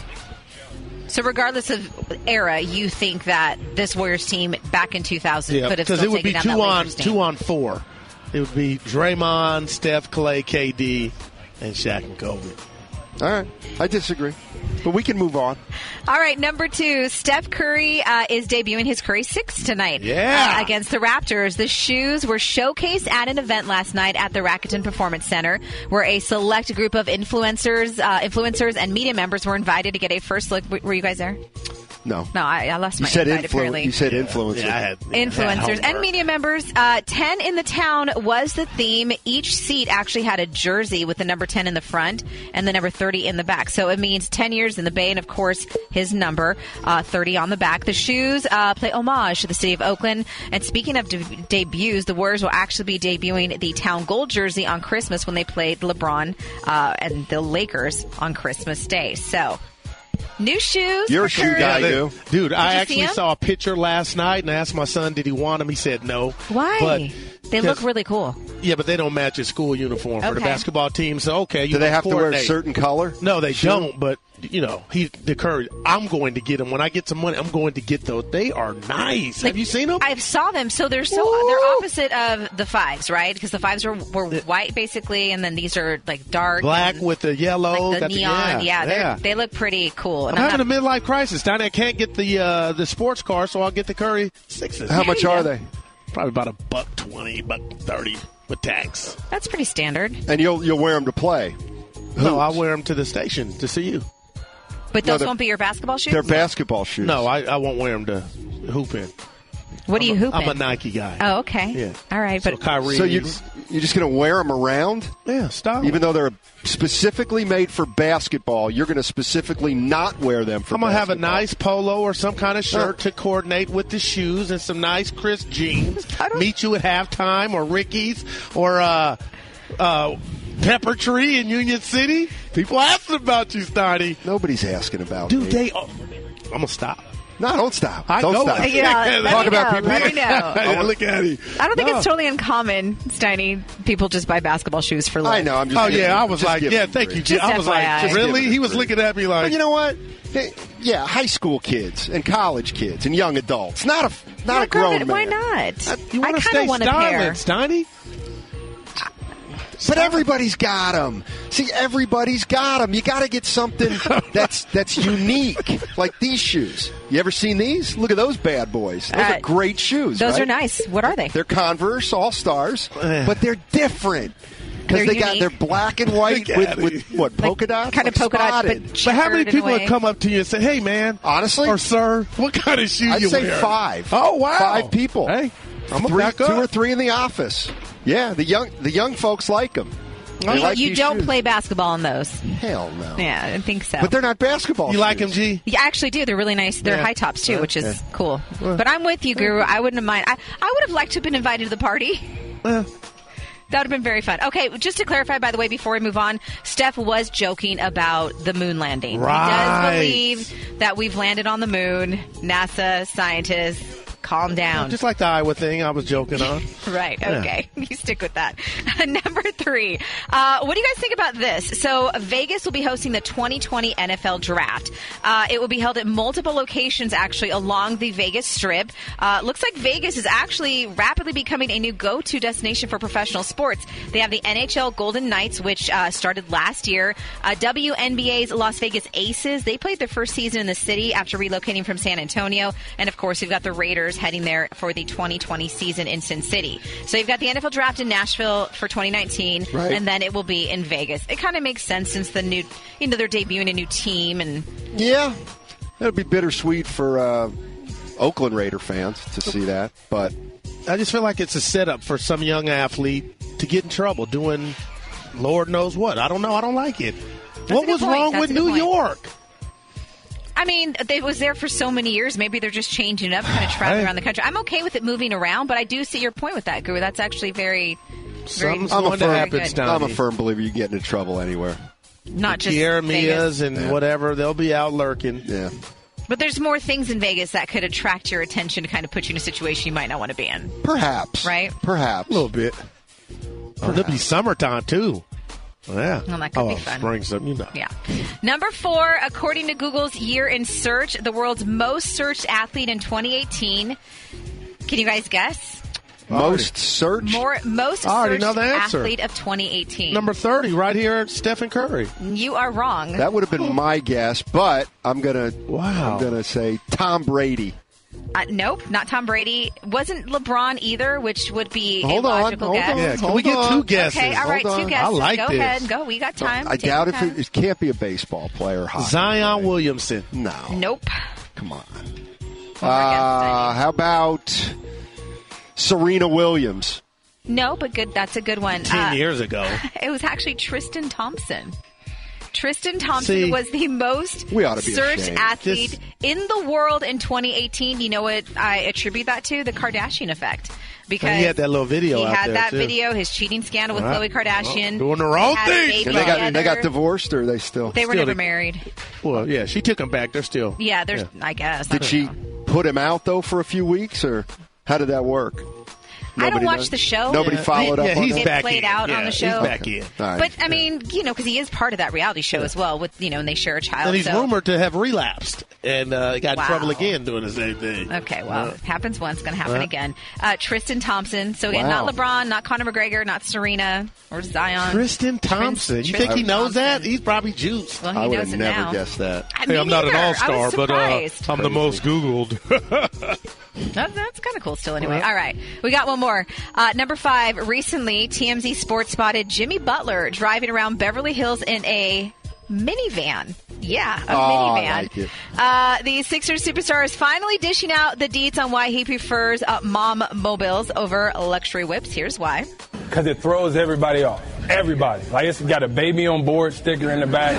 So regardless of era, you think that this Warriors team back in two thousand Yeah, could have because still it would taken be down two that on Lakers team? two on four. It would be Draymond, Steph, Clay, K D, and Shaq and Kobe. All right. I disagree. But we can move on. All right, number two, Steph Curry uh, is debuting his Curry Six tonight Yeah. uh, against the Raptors. The shoes were showcased at an event last night at the Rakuten Performance Center, where a select group of influencers, uh, influencers and media members were invited to get a first look. W- Were you guys there? No. No, I, I lost You my said invite, influ- apparently. You said influencer. Yeah, I had, Influencers and media members. Uh, ten in the town was the theme. Each seat actually had a jersey with the number ten in the front and the number thirty in the back. So it means ten years in the Bay and, of course, his number, uh, thirty on the back. The shoes uh, play homage to the city of Oakland. And speaking of de- debuts, the Warriors will actually be debuting the town gold jersey on Christmas when they played LeBron uh, and the Lakers on Christmas Day. So... new shoes. You're a for shoe Curry. guy, Yeah, you. they- Dude, I you see actually him? saw a picture last night and I asked my son, did he want them? He said no. Why? But they look because- really cool. Yeah, but they don't match his school uniform for the Okay. basketball team. So, okay. You Do they must have to wear a coordinate. certain color? No, they Shoe? don't. But, you know, he the Curry, I'm going to get them. When I get some money, I'm going to get those. They are nice. Have you seen them? I saw them. So they're so they're opposite of the fives, right? Because the fives were, were white basically, and then these are like dark, Black and, with the yellow. like the got neon. the, yeah, yeah, they're yeah. they look pretty cool. I'm And I'm having not- a midlife crisis. Down there, I can't get the uh, the sports car, so I'll get the Curry Sixes. How much are they? Probably about a buck twenty, buck thirty with tax. That's pretty standard. And you'll you'll wear them to play. No, I wear them to the station to see you. But No, those they're- won't be your basketball shoes. They're basketball shoes. No, I, I won't wear them to hoop in. What are you hooping? I'm a Nike guy. Oh, okay. Yeah. All right, So but Kyrie. So you you're just going to wear them around? yeah, stop. Even though they're specifically made for basketball, you're going to specifically not wear them for I'm gonna have a basketball. nice polo or some kind of shirt to coordinate with the shoes and some nice crisp jeans. Meet you at halftime or Ricky's or uh, uh, Pepper Tree in Union City. People asking about you, Steiny. Nobody's asking about Dude, me. they. Oh, I'm gonna stop. No, don't stop. I don't go stop. with- Yeah, let Talk me about know, people. let me know. Yeah, look at him. I don't think No. it's totally uncommon, Steiny. People just buy basketball shoes for life. I know. I'm just. Oh giving- yeah, I was just like, giving yeah, them thank you, grief. Jim. I was like, Just F Y I. really? Just He was giving looking at me like, But you know what? Hey, yeah, high school kids and college kids and young adults. Not a not Yeah, a grown girl, man. Why not? you I want to kind stay of want a pair. styling, Steiny? But everybody's got them. See, everybody's got them. You got to get something that's that's unique, like these shoes. You ever seen these? Look at those bad boys. Those Uh, are great shoes. Those right? are nice. What are they? They're Converse All Stars, Eh. but they're different because They're they got unique. they're black and white Look with, at with it. what polka dots, kind of Like polka dots, spotted. but But how many checkered in a people way. would come up to you and say, "Hey, man, Honestly, or sir, what kind of shoe I'd you say wear?" five. Oh wow, five people. Hey, I'm three, back two up. or three in the office. Yeah, the young the young folks like them. They You, like you these don't shoes. play basketball in those. Hell no. Yeah, I didn't think so. But they're not basketball. You shoes. like them, G? Yeah, I actually do. They're really nice. They're Yeah. high tops too, which is Yeah. cool. But I'm with you, Guru. I wouldn't have mind. I, I would have liked to have been invited to the party. Well, That would have been very fun. Okay, just to clarify, by the way, before we move on, Steph was joking about the moon landing. Right. He does believe that we've landed on the moon. NASA scientists, calm down. Just like the Iowa thing I was joking on. Right, Yeah. okay. You stick with that. Number three, uh, what do you guys think about this? So Vegas will be hosting the twenty twenty N F L Draft. Uh, it will be held at multiple locations, actually, along the Vegas Strip. Uh, looks like Vegas is actually rapidly becoming a new go-to destination for professional sports. They have the N H L Golden Knights, which uh, started last year. Uh, W N B A's Las Vegas Aces, they played their first season in the city after relocating from San Antonio. And, of course, we've got the Raiders heading there for the twenty twenty season in Sin City. So you've got the N F L Draft in Nashville for twenty nineteen, Right. and then it will be in Vegas. It kind of makes sense since the new, you know, they're debuting a new team, and Yeah, it'll be bittersweet for uh, Oakland Raider fans to see that, but I just feel like it's a setup for some young athlete to get in trouble doing Lord knows what. I don't know. I don't like it. a what good was point. wrong That's with a good New point. York? I mean, it was there for so many years. Maybe they're just changing it up, kind of traveling Hey. around the country. I'm okay with it moving around, but I do see your point with that, Guru. That's actually very, very, Something's I'm a going to firm, happen, good. Steiny. I'm a firm believer you get into trouble anywhere. Not just Tierra Vegas. Mias and Yeah. whatever, they'll be out lurking. Yeah. But there's more things in Vegas that could attract your attention to kind of put you in a situation you might not want to be in. Perhaps. Right? Perhaps. A little bit. Oh, it'll be summertime, too. Yeah. Well, that could oh, be fun. spring, something, you know. Yeah. Number four, according to Google's Year in Search, the world's most searched athlete in twenty eighteen. Can you guys guess? Most searched? More most I already searched know the answer. athlete of twenty eighteen. Number thirty, right here, Stephen Curry. You are wrong. That would have been my guess, but I'm gonna Wow. I'm gonna say Tom Brady. Uh, nope, not Tom Brady. Wasn't LeBron either, which would be Hold a on, logical hold guess. on, Yeah, can hold we get on. two guesses? Okay, all right, Hold two on. guesses. I like Go this. ahead, go. We got time. I Take doubt your if time. it, it can't be a baseball player. Hockey Zion player. Williamson. No. Nope. Come on. One more guess, Uh, how about Serena Williams? No, but good. That's a good one. Ten Uh, years ago. It was actually Tristan Thompson. Tristan Thompson See, was the most we ought to be searched ashamed. athlete Just- in the world in twenty eighteen. You know what I attribute that to? The Kardashian effect. Because And he had that little video He out had there, that too. video, his cheating scandal with Right. Khloe Kardashian. Doing the wrong They had a thing. baby And they got they got together. divorced, or they still? They were Still never to- married. Well, yeah, she took him back. They're still. Yeah, there's. I guess. I Did don't she know. put him out though for a few weeks, or how did that work? I don't Nobody watch knows? the show. Nobody Yeah. followed Yeah, up on he's that? It back played in. out Yeah, on the he's show. back in. All right. But I mean, you know, because he is part of that reality show as well. With you know, and they share a child. And he's so. rumored to have relapsed and uh, got Wow. in trouble again doing the same thing. Okay, well, Uh, happens once, going to happen Uh. again. Uh, Tristan Thompson. So again, Wow. not LeBron, not Conor McGregor, not Serena or Zion. Tristan Thompson. You think he Tristan knows that? Thompson. He's probably juiced. Well, I he would knows have it never now. guessed that. I- Hey, me I'm not an neither. I all-star, was but uh, surprised. I'm the most Googled. That, that's kind of cool still anyway. Well. All right. We got one more. Uh, number five, recently T M Z Sports spotted Jimmy Butler driving around Beverly Hills in a minivan. Yeah, a Oh, I minivan. like it. Uh, the Sixers superstar is finally dishing out the deets on why he prefers uh, mom mobiles over luxury whips. Here's why. Because it throws everybody off. Everybody. Like, it's got a baby on board sticker in the back.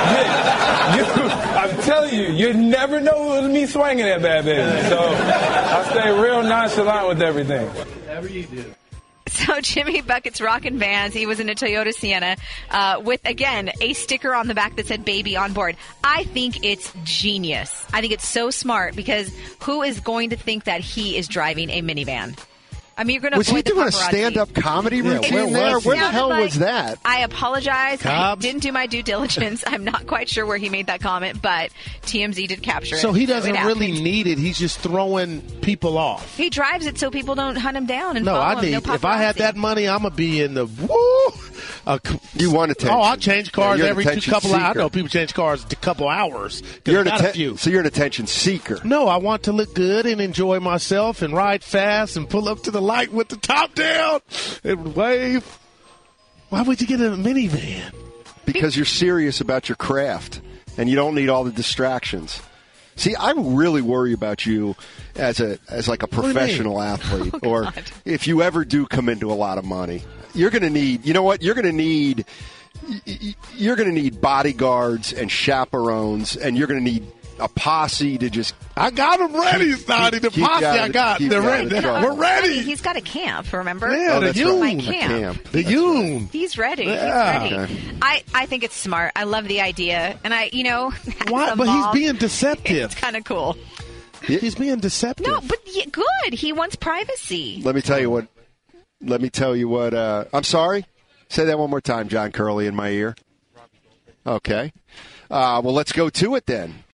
you, you, I'm telling you, you never know it was me swinging that bad baby. So I stay real nonchalant with everything. Whatever you do. So Jimmy Bucket's rockin' Vans. He was in a Toyota Sienna uh, with, again, a sticker on the back that said baby on board. I think it's genius. I think it's so smart because who is going to think that he is driving a minivan? I mean, you're going to Was avoid he the doing a paparazzi. stand-up comedy Yeah, routine where there? was Where he? the hell Sounded was like- that? I apologize. I Cobb's? didn't do my due diligence. I'm not quite sure where he made that comment, but T M Z did capture it. So he doesn't it really happened. need it. He's just throwing people off. He drives it so people don't hunt him down and No, follow I him. need. No if I had paparazzi. that money, I'm gonna be in the woo. Uh, You want attention. Oh, I change cars Yeah, you're an every two attention couple. Hours. I seeker. know people change cars a couple hours. 'cause You're I an got a atten- few. so you're an attention seeker. No, I want to look good and enjoy myself and ride fast and pull up to the light with the top down and wave. Why would you get in a minivan? Because you're serious about your craft and you don't need all the distractions. See, I really worry about you as a as like a do you mean? professional athlete, Oh, or God. if you ever do come into a lot of money. You're going to need, you know what? You're going to need y- y- you're going to need bodyguards and chaperones, and you're going to need a posse to just. I got them ready, Sonny. The keep posse you out I of- got. keep They're you out ready. of trouble. We're ready. He's got a camp, remember? Yeah, Oh, the that's Yoon. right. My camp. The Yoon. He's ready. Yeah. He's ready. Okay. I, I think it's smart. I love the idea. And I, you know, as Why? a But he's mom, being deceptive. It's kind of cool. He's being deceptive. No, but yeah, good. He wants privacy. Let me tell you what. Let me tell you what. Uh, I'm sorry. Say that one more time, John Curley, in my ear. Okay. Uh, well, let's go to it then.